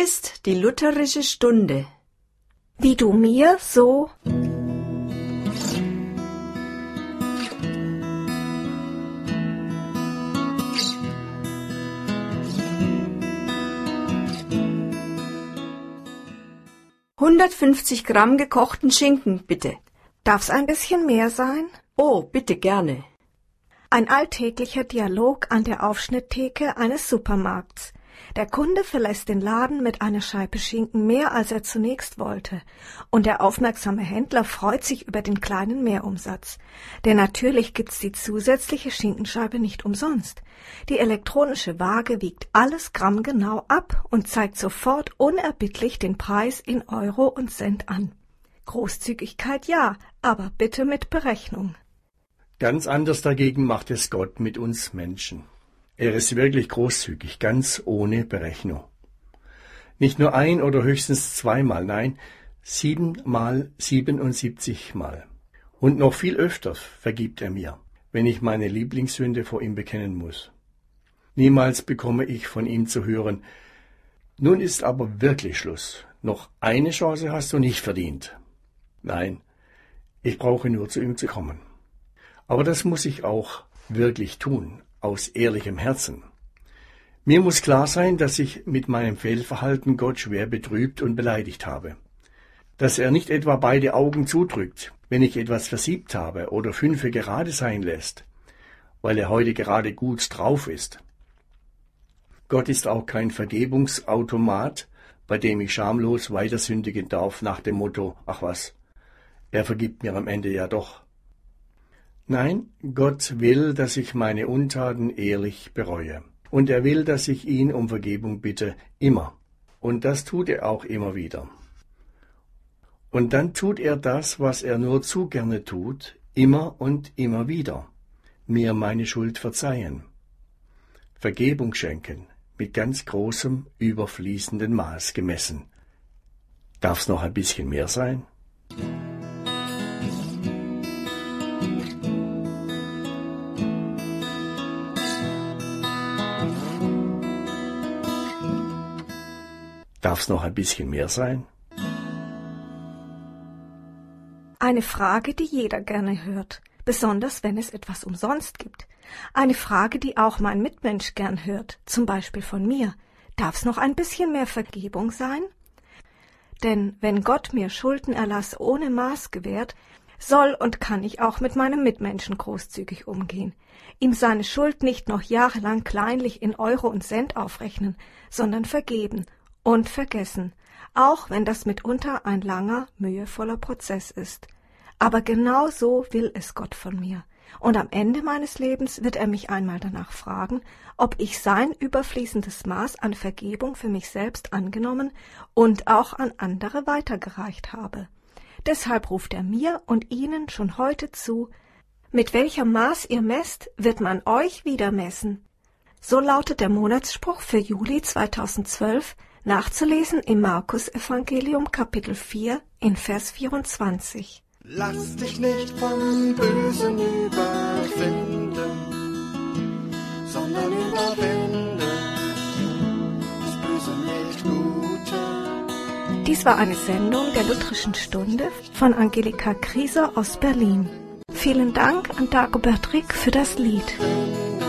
ist die lutherische Stunde. Wie du mir, so... »150 Gramm gekochten Schinken, bitte.« Darf's ein bisschen mehr sein? »Oh, bitte gerne.« Ein alltäglicher Dialog an der Aufschnitttheke eines Supermarkts. Der Kunde verlässt den Laden mit einer Scheibe Schinken mehr, als er zunächst wollte. Und der aufmerksame Händler freut sich über den kleinen Mehrumsatz. Denn natürlich gibt's die zusätzliche Schinkenscheibe nicht umsonst. Die elektronische Waage wiegt alles grammgenau ab und zeigt sofort unerbittlich den Preis in Euro und Cent an. Großzügigkeit ja, aber bitte mit Berechnung. Ganz anders dagegen macht es Gott mit uns Menschen. Er ist wirklich großzügig, ganz ohne Berechnung. Nicht nur ein oder höchstens zweimal, nein, 7 mal 77 Mal. Und noch viel öfter vergibt er mir, wenn ich meine Lieblingssünde vor ihm bekennen muss. Niemals bekomme ich von ihm zu hören, nun ist aber wirklich Schluss, noch eine Chance hast du nicht verdient. Nein, ich brauche nur zu ihm zu kommen. Aber das muss ich auch wirklich tun, aus ehrlichem Herzen. Mir muss klar sein, dass ich mit meinem Fehlverhalten Gott schwer betrübt und beleidigt habe. Dass er nicht etwa beide Augen zudrückt, wenn ich etwas versiebt habe oder 5 gerade sein lässt, weil er heute gerade gut drauf ist. Gott ist auch kein Vergebungsautomat, bei dem ich schamlos weiter sündigen darf nach dem Motto, ach was, er vergibt mir am Ende ja doch. Nein, Gott will, dass ich meine Untaten ehrlich bereue. Und er will, dass ich ihn um Vergebung bitte, immer. Und das tut er auch immer wieder. Und dann tut er das, was er nur zu gerne tut, immer und immer wieder. Mir meine Schuld verzeihen. Vergebung schenken, mit ganz großem, überfließenden Maß gemessen. Darf's noch ein bisschen mehr sein? Darf's noch ein bisschen mehr sein? Eine Frage, die jeder gerne hört, besonders wenn es etwas umsonst gibt. Eine Frage, die auch mein Mitmensch gern hört, zum Beispiel von mir. Darf's noch ein bisschen mehr Vergebung sein? Denn wenn Gott mir Schuldenerlass ohne Maß gewährt, soll und kann ich auch mit meinem Mitmenschen großzügig umgehen. Ihm seine Schuld nicht noch jahrelang kleinlich in Euro und Cent aufrechnen, sondern vergeben und vergessen, auch wenn das mitunter ein langer, mühevoller Prozess ist. Aber genau so will es Gott von mir. Und am Ende meines Lebens wird er mich einmal danach fragen, ob ich sein überfließendes Maß an Vergebung für mich selbst angenommen und auch an andere weitergereicht habe. Deshalb ruft er mir und Ihnen schon heute zu, mit welchem Maß ihr messt, wird man euch wieder messen. So lautet der Monatsspruch für Juli 2012, nachzulesen im Markus-Evangelium Kapitel 4 in Vers 24. Lass dich nicht vom Bösen überwinden, sondern überwinde das Böse mit Gutem. Dies war eine Sendung der Lutherischen Stunde von Angelika Krieser aus Berlin. Vielen Dank an Dagobert Rick für das Lied.